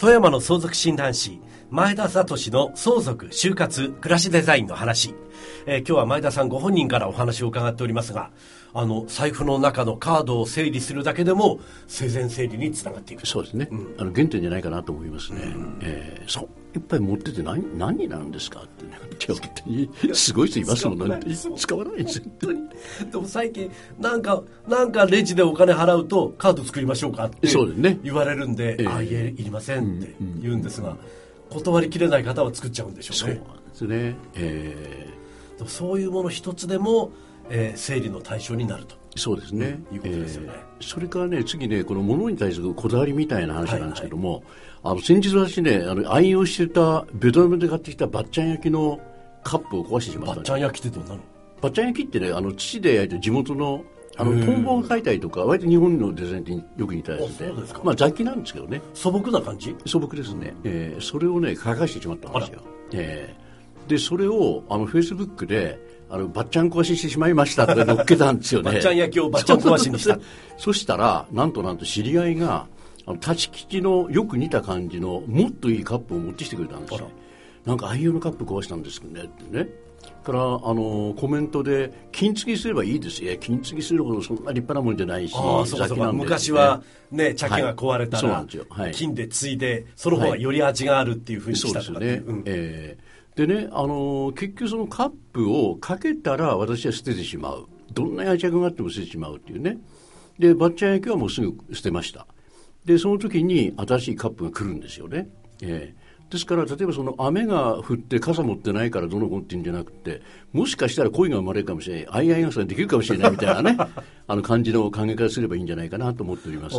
富山の相続診断士前田聡の相続就活暮らしデザインの話、今日は前田さんご本人からお話を伺っておりますが、財布の中のカードを整理するだけでも生前整理につながっていく。 そうですね、原点じゃないかなと思いますね。そういっぱい持ってて何になるんですかってね、本当にすごい人いますもんね。使わないですよ。 でも最近なんかレジでお金払うとカード作りましょうかって言われるんで、いえ、いりませんって言うんですが、断りきれない方は作っちゃうんでしょうね。 そうなんですね。 でもそういうもの一つでも、整理の対象になると。 そうですね、 いうことですよね。 それからね、次ね、この物に対するこだわりみたいな話なんですけども、先日私ね、愛用してたベトナムで買ってきたばっちゃん焼きのカップを壊してしまった、ね。 ばっちゃん焼きってどんなの？ ばっちゃん焼きってね、土で焼いて地元のトンボが描いたりとか、割と日本のデザインによく似たやつで、雑記なんですけどね。 素朴な感じ？ 素朴ですね。それをね、書かしてしまったんですよ。で、それをフェイスブックでばっちゃん壊ししてしまいましたって載っけたんですよね。 ばっちゃん焼きをばっちゃん壊しにした。 そしたらなんと知り合いが立ち吉のよく似た感じのもっといいカップを持ってきてくれたんですよ。なんか愛用のカップ壊したんですねってね。からコメントで金継ぎすればいいですよ。金継ぎするほどそんな立派なもんじゃないし、 そうか、昔はね、茶器が壊れたら、金で継いでその方がより味があるっていうふうにしたとか、ね。 でね、結局そのカップをかけたら私は捨ててしまう。どんな愛着があっても捨ててしまうっていうね。で、ばっちゃん焼きはもうすぐ捨てました。で、その時に新しいカップが来るんですよね。ですから、例えばその雨が降って傘持ってないからどの子っていうんじゃなくて、もしかしたら恋が生まれるかもしれない、相合いができるかもしれないみたいなね、感じの考え方すればいいんじゃないかなと思っております。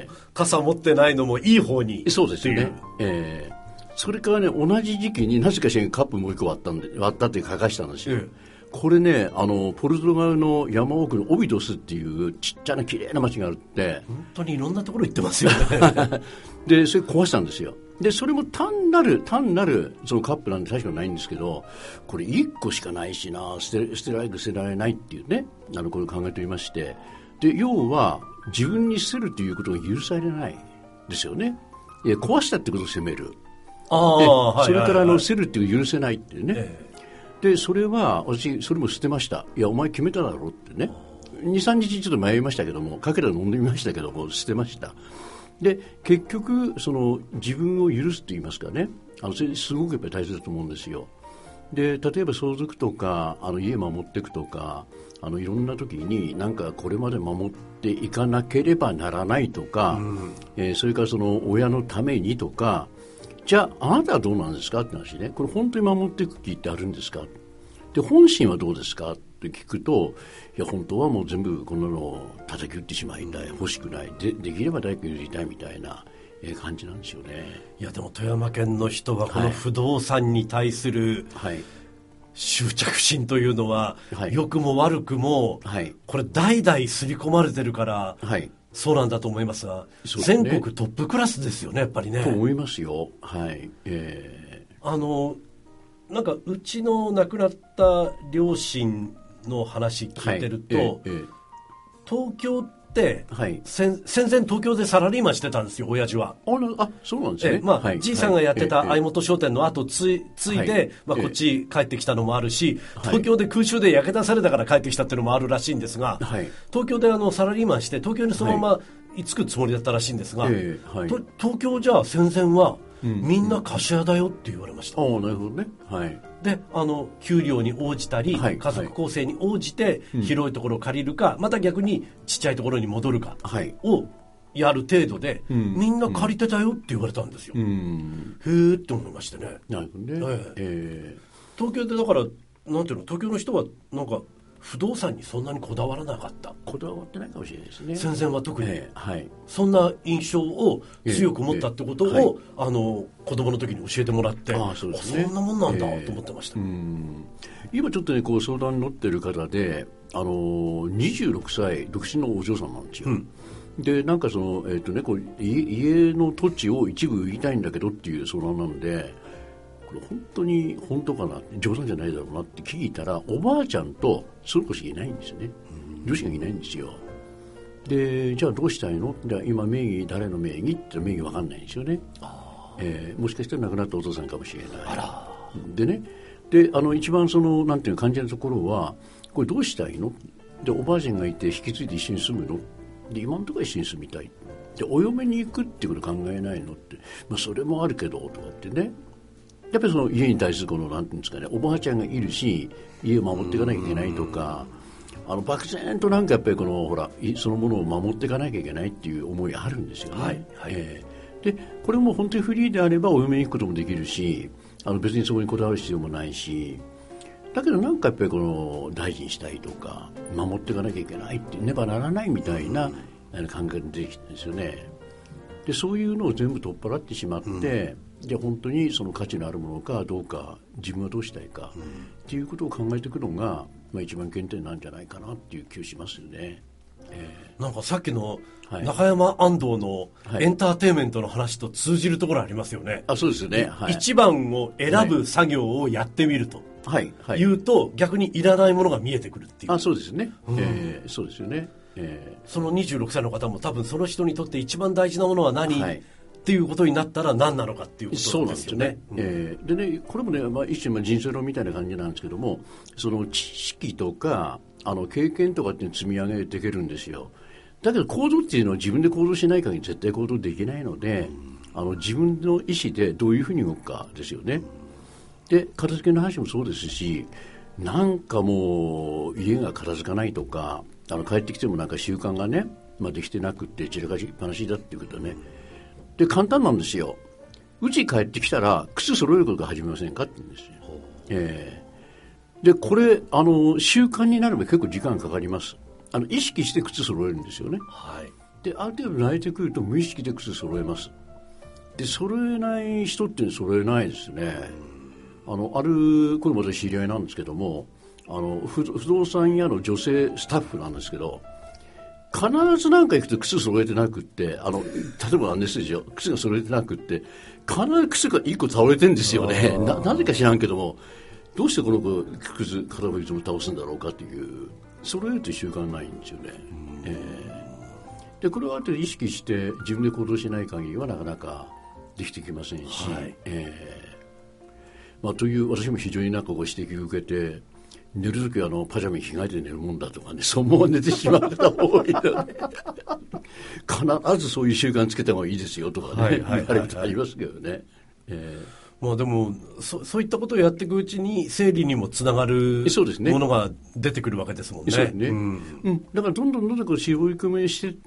傘持ってないのもいい方に。 そうですね。それからね、同じ時期になぜかしらカップもう一個割ったって書かしたんですよ。これね、ポルトガルの山奥のオビドスっていうちっちゃな綺麗な町があるって、 本当にいろんなところ行ってますよね。 で、それ壊したんですよ。で、それも単なるそのカップなんて確かないんですけど、これ1個しかないしな、捨てられないっていうね、これを考えておりまして、で、要は自分に捨てるということが許されないですよね。壊したってことを責める。それから捨てるっていう許せないっていうね。で、それは私それも捨てました。いや、お前決めただろうってね。2、3日ちょっと迷いましたけども、かけたら飲んでみましたけども、捨てました。で、結局その自分を許すと言いますかね、それすごくやっぱり大切だと思うんですよ。で、例えば相続とか家守っていくとかいろんな時になんかこれまで守っていかなければならないとか、それからその親のためにとか、じゃああなたはどうなんですかって話ね。これ本当に守っていく気ってあるんですか。で、本心はどうですかって聞くと、いや本当はもう全部こんなのを叩き打ってしまいたい、欲しくない、できれば誰か譲りたいみたいな感じなんですよね。 いやでも富山県の人はこの不動産に対する執着心というのは、良くも悪くも、これ代々刷り込まれてるから、そうなんだと思いますが、全国トップクラスですよね、やっぱりね。 と思いますよ。 なんかうちの亡くなった両親の話聞いてると、東京って、戦前東京でサラリーマンしてたんですよ、親父は。 そうなんですね。 じいさんがやってた相本商店の後ついで、こっち帰ってきたのもあるし、東京で空襲で焼け出されたから帰ってきたっていうのもあるらしいんですが、東京でサラリーマンして東京にそのまま居つくつもりだったらしいんですが、東京じゃ戦前はみんな貸し屋だよって言われました。 なるほどね。 で、給料に応じたり、家族構成に応じて広いところを借りるか、また逆にちっちゃいところに戻るかをやる程度で、みんな借りてたよって言われたんですよ。へーって思いましてね。 なるほどね。 東京でだからなんていうの、東京の人はなんか不動産にそんなにこだわらなかった。 こだわってないかもしれないですね。 戦前は特に、そんな印象を強く持ったってことを、子供の時に教えてもらって、そんなもんなんだと思ってました。 今ちょっとね、こう相談に乗ってる方で、26歳独身のお嬢さんなんですよ。で、なんかその、こう家の土地を一部売りたいんだけどっていう相談なんで、本当に本当かな、冗談じゃないだろうなって聞いたら、おばあちゃんとその子しかいないんですよね。女子がいないんですよ。で、じゃあどうしたいのって、今名義誰の名義って名義わかんないんですよね。 もしかしたら亡くなったお父さんかもしれない。でね、で一番なんていう感じのところは、これどうしたいので、おばあちゃんがいて引き継いで一緒に住むので、今のところ一緒に住みたいで、お嫁に行くっていうこと考えないのって、それもあるけどとかってね、やっぱりその家に対するなんていうんですかね、おばあちゃんがいるし家を守っていかなきゃいけないとか、漠然となんかやっぱりほらそのものを守っていかなきゃいけないっていう思いがあるんですよね。でこれも本当にフリーであればお嫁に行くこともできるし、別にそこにこだわる必要もないし、だけどなんかやっぱり大事にしたいとか守っていかなきゃいけないってねばならないみたいな考えが出てきてるんですよね。でそういうのを全部取っ払ってしまって、じゃあ本当にその価値のあるものかどうか、自分はどうしたいかっていうことを考えていくのが、一番原点なんじゃないかなっていう気がしますよね。 なんかさっきの中山安藤のエンターテインメントの話と通じるところありますよね。 そうですよね。 一番を選ぶ作業をやってみると言うと、逆にいらないものが見えてくるっていう。 そうですね。そうですよね。 その26歳の方も多分その人にとって一番大事なものは何、っていうことになったら何なのかっていうことですよね。 でね、これもね、一種人生論みたいな感じなんですけども、その知識とか経験とかって積み上げていけるんですよ。だけど行動っていうのは自分で行動しない限り絶対行動できないので、自分の意思でどういうふうに動くかですよね。で片付けの話もそうですし、なんかもう家が片付かないとか、帰ってきてもなんか習慣がね、できてなくって散らかしっぱなしだっていうことはね、で簡単なんですよ。うち帰ってきたら靴揃えることが始めませんかって言うんですよ。でこれ習慣になれば結構時間かかります。意識して靴揃えるんですよね。である程度慣れてくると無意識で靴揃えます。で揃えない人って揃えないですね。これまた知り合いなんですけども、不動産屋の女性スタッフなんですけど、必ずなんか行くと靴揃えてなくって、例えばなんですよ、靴が揃えてなくって、必ず靴が1個倒れてるんですよね。なぜか知らんけども、どうしてこの子靴片方いつも倒すんだろうかという、揃えるという習慣ないんですよね。でこれはある程度意識して自分で行動しない限りはなかなかできてきませんし、という私も非常になんかご指摘を受けて、寝るときはパジャマに着替えて寝るもんだとかね、そのまま寝てしまう方も多いので必ずそういう習慣つけた方がいいですよとかね、言われることありますけどね。 でもそういったことをやっていくうちに整理にもつながるものが出てくるわけですもんね。 そうですね。だからどんどん絞り込みしていって、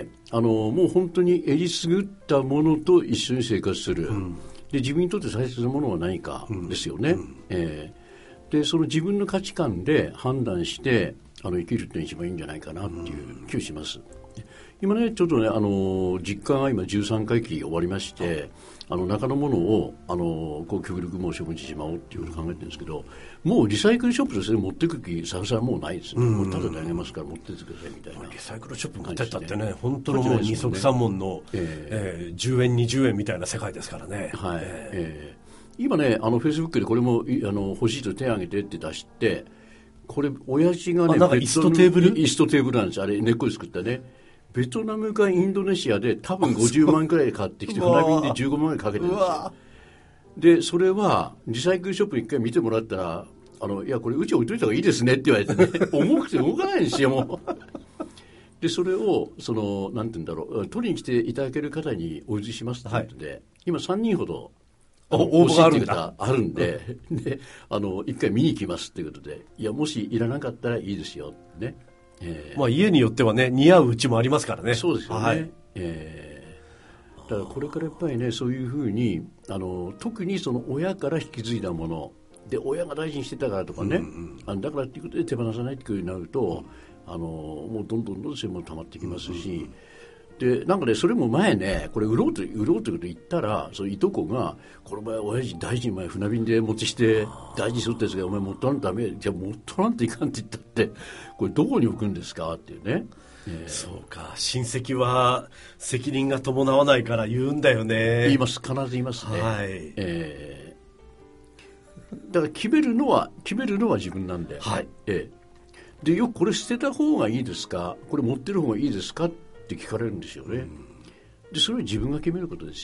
もう本当にえりすぐったものと一緒に生活する、で自分にとって大切なものは何かですよね。でその自分の価値観で判断して生きるっていうのが一番いいんじゃないかなっていう気がします。今ねちょっとね実家が今13回忌終わりまして、中のものを極力もう処分してしまおうっていうことを考えてるんですけど、もうリサイクルショップですね、持っていく気さらさらもうないですね。もうただであげますから持ってってくださいみたいな。 リサイクルショップ持ってったってね、本当のもう二足三門の、10円20円みたいな世界ですからね。 今ねフェイスブックでこれも欲しいと手を挙げてって出して、これ親父がねなんか椅子とテーブルなんです。あれ根っこで作ったね、ベトナムかインドネシアで多分50万くらいで買ってきて船便で15万円かけてるんですよ。でそれはリサイクルショップに一回見てもらったら、いやこれうち置いといた方がいいですねって言われてね重くて動かないんですよもうでそれをなんて言うんだろう、取りに来ていただける方にお譲りしますということで、今3人ほど応募があるんで一回見に行きますということで、いやもしいらなかったらいいですよね。 家によってはね似合ううちもありますからね。 そうですよね。だからこれからやっぱりねそういうふうに特にその親から引き継いだもので親が大事にしてたからとかね、だからっていうことで手放さないっていうふうになると、もうどんどんそういうもの溜まってきますし、でなんかねそれも前ねこれ売ろうということ言ったら、そのいとこがこの前親父大事に前船便で持ってきて大事にするってやつがお前持っとらんとダメ、じゃあ持っとらんといかんって言ったってこれどこに置くんですかっていうね。 そうか、親戚は責任が伴わないから言うんだよね。 言います、必ず言いますね。だから決めるのは自分なんで、でよくこれ捨てた方がいいですか、これ持ってる方がいいですかって聞かれるんですよね。でそれは自分が決めることですよ。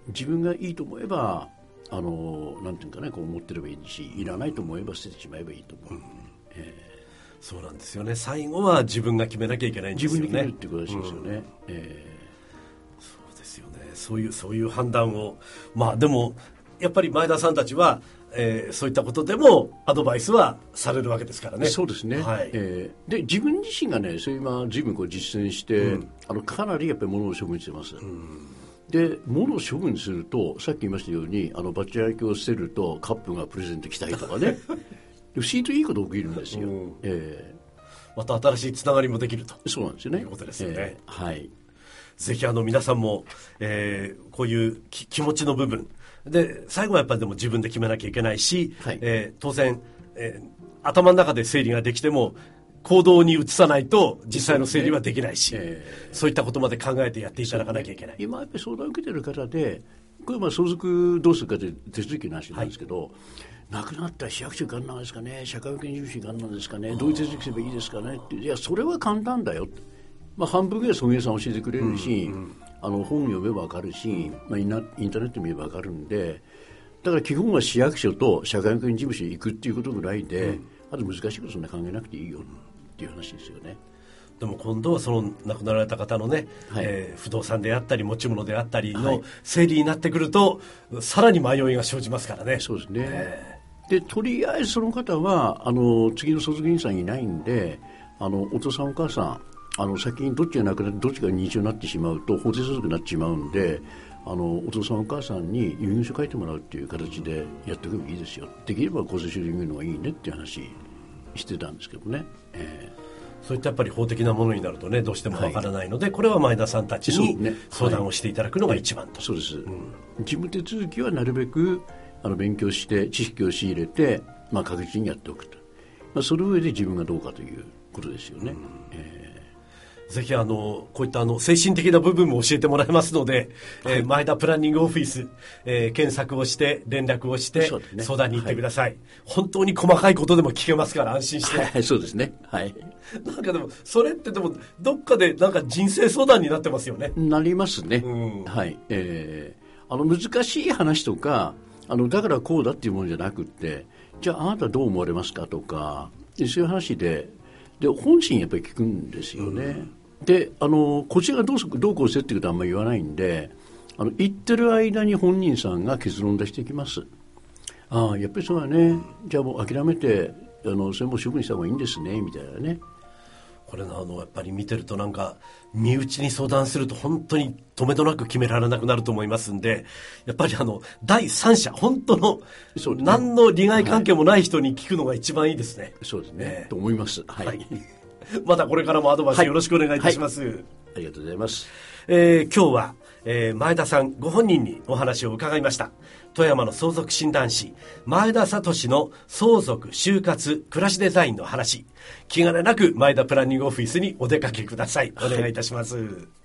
自分がいいと思えばなんていうかね、こう思ってればいいし、いらないと思えば捨ててしまえばいいと思う。 そうなんですよね。最後は自分が決めなきゃいけないんですよね。 自分で決めるってことらしいですよね。 そうですよね。そういう判断を、まあでもやっぱり前田さんたちは、そういったことでもアドバイスはされるわけですからね。 そうですね。 はい。 で自分自身がね、それ今随分こう実践して、かなりやっぱり物を処分してます。で物を処分すると、さっき言いましたようにバッチ焼きを捨てるとカップがプレゼント来たりとかね不思議といいこと起きるんですよ。 また新しいつながりもできると。 そうなんですよね。 いうことですよね。 はい。 ぜひ皆さんも、こういう気持ちの部分で、最後はやっぱりでも自分で決めなきゃいけないし、はい、当然、頭の中で整理ができても行動に移さないと実際の整理はできないし、そういったことまで考えてやっていただかなきゃいけない。 今やっぱり相談を受けている方で、これ相続どうするかという手続きの話なんですけど、亡くなったら市役所行かんなんですかね、社会保険事務所行かんなんですかね、どういう手続きすればいいですかねって、いやそれは簡単だよ、半分ぐらい尊敬さん教えてくれるし、本読めば分かるし、インターネット見れば分かるんで、だから基本は市役所と社会保険事務所に行くっていうことぐらいで、あと難しいことそんな考えなくていいよっていう話ですよね。 でも今度はその亡くなられた方のね、不動産であったり持ち物であったりの整理になってくると、さらに迷いが生じますからね。 そうですね。でとりあえずその方は次の相続人さんいないんで、お父さんお母さん先にどっちが亡くなってどっちが認知症になってしまうと法定相続になってしまうんで、お父さんお母さんに遺言書書いてもらうっていう形でやっておけばいいですよ、できれば公正収入の方がいいねっていう話してたんですけどね。 そういったやっぱり法的なものになるとね、どうしてもわからないので、これは前田さんたちに相談をしていただくのが一番と。 そうです、事務手続きはなるべく勉強して知識を仕入れて、確実にやっておくと、その上で自分がどうかということですよね。 ぜひこういった精神的な部分も教えてもらえますので、前田プランニングオフィス、検索をして連絡をして相談に行ってください。本当に細かいことでも聞けますから安心して。 そうですね。 なんかでもそれってでもどっかでなんか人生相談になってますよね。 なりますね。難しい話とかだからこうだっていうものじゃなくって、じゃああなたどう思われますかとか、そういう話で本心やっぱり聞くんですよね。でこちらがどうこうせってことはあんまり言わないんで、言ってる間に本人さんが結論出していきます。やっぱりそうだね、じゃあもう諦めてそれも処分した方がいいんですねみたいなね。 これやっぱり見てるとなんか身内に相談すると本当に止めどなく決められなくなると思いますんで、やっぱり第三者、本当の何の利害関係もない人に聞くのが一番いいですね。 そうですね、と思います。 またこれからもアドバイスよろしくお願いいたします。 ありがとうございます。 今日は、前田さんご本人にお話を伺いました。富山の相続診断士前田聡の相続就活暮らしデザインの話、気兼ねなく前田プランニングオフィスにお出かけください。お願いいたします。